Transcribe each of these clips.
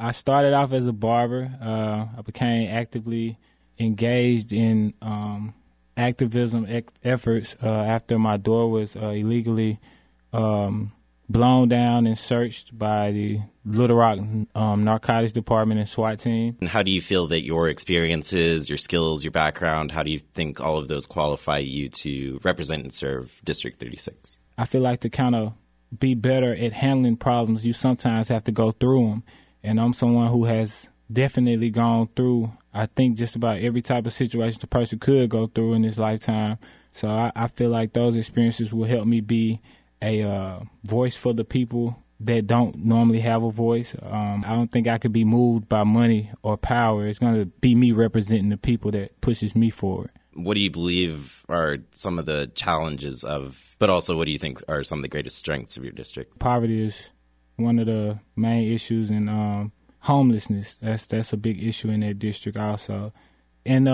I started off as a barber. I became actively engaged in activism efforts after my door was illegally blown down and searched by the Little Rock Narcotics Department and SWAT team. And how do you feel that your experiences, your skills, your background, how do you think all of those qualify you to represent and serve District 36? I feel like to kind of be better at handling problems, you sometimes have to go through them. And I'm someone who has definitely gone through, I think, just about every type of situation the person could go through in this lifetime. So I feel like those experiences will help me be a voice for the people that don't normally have a voice. I don't think I could be moved by money or power. It's going to be me representing the people that pushes me forward. What do you believe are some of the challenges but also what do you think are some of the greatest strengths of your district? Poverty is one of the main issues, and homelessness, that's a big issue in that district also. And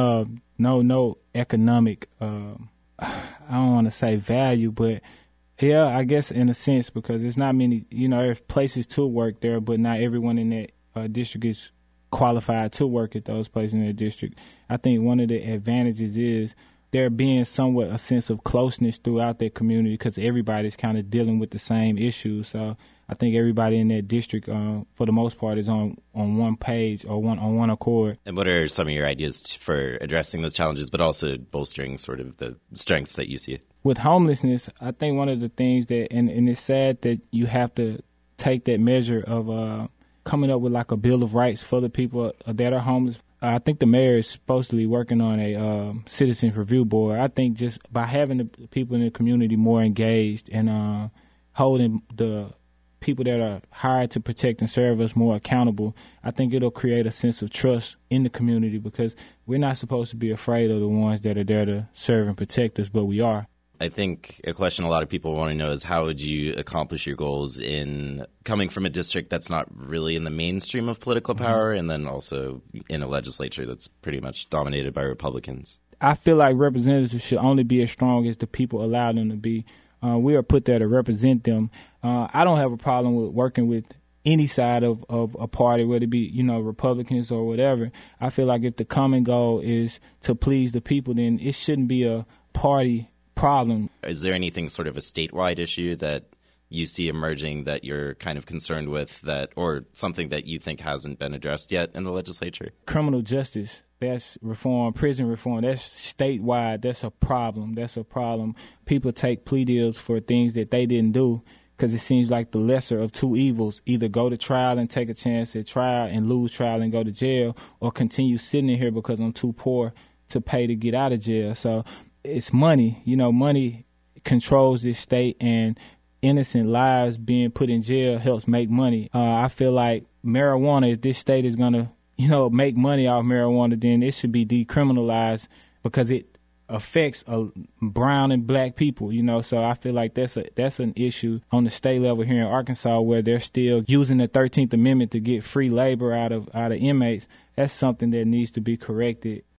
no economic, I don't want to say value, but yeah, I guess in a sense, because there's not many, there's places to work there, but not everyone in that district is qualified to work at those places in the district. I think one of the advantages is there being somewhat a sense of closeness throughout that community because everybody's kind of dealing with the same issues. So I think everybody in that district, for the most part, is on one page or on one accord. And what are some of your ideas for addressing those challenges, but also bolstering sort of the strengths that you see? With homelessness, I think one of the things that, and it's sad that you have to take that measure of coming up with like a Bill of Rights for the people that are homeless. I think the mayor is supposedly working on a citizens review board. I think just by having the people in the community more engaged and holding the people that are hired to protect and serve us more accountable, I think it'll create a sense of trust in the community because we're not supposed to be afraid of the ones that are there to serve and protect us, but we are. I think a question a lot of people want to know is how would you accomplish your goals in coming from a district that's not really in the mainstream of political power and then also in a legislature that's pretty much dominated by Republicans? I feel like representatives should only be as strong as the people allow them to be. We are put there to represent them. I don't have a problem with working with any side of a party, whether it be, Republicans or whatever. I feel like if the common goal is to please the people, then it shouldn't be a party problem. Is there anything sort of a statewide issue that you see emerging that you're kind of concerned with or something that you think hasn't been addressed yet in the legislature? Criminal justice, that's reform. Prison reform, that's statewide. That's a problem. People take plea deals for things that they didn't do because it seems like the lesser of two evils. Either go to trial and take a chance at trial and lose trial and go to jail, or continue sitting in here because I'm too poor to pay to get out of jail. So it's money. Money controls this state, and innocent lives being put in jail helps make money. I feel like marijuana, if this state is going to, make money off marijuana, then it should be decriminalized because it affects brown and black people, So I feel like that's an issue on the state level here in Arkansas where they're still using the 13th Amendment to get free labor out of inmates. That's something that needs to be corrected.